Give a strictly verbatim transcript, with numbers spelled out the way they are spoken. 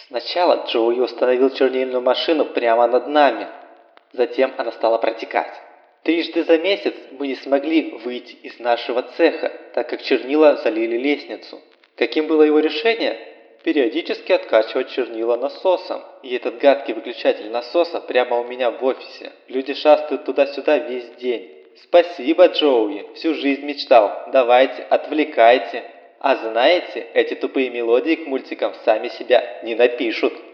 Сначала Джоуи установил чернильную машину прямо над нами. Затем она стала протекать. Трижды за месяц мы не смогли выйти из нашего цеха, так как чернила залили лестницу. Каким было его решение? Периодически откачивать чернила насосом. И этот гадкий выключатель насоса прямо у меня в офисе. Люди шастают туда-сюда весь день. Спасибо, Джоуи, всю жизнь мечтал. Давайте, отвлекайте. А знаете, эти тупые мелодии к мультикам сами себя не напишут.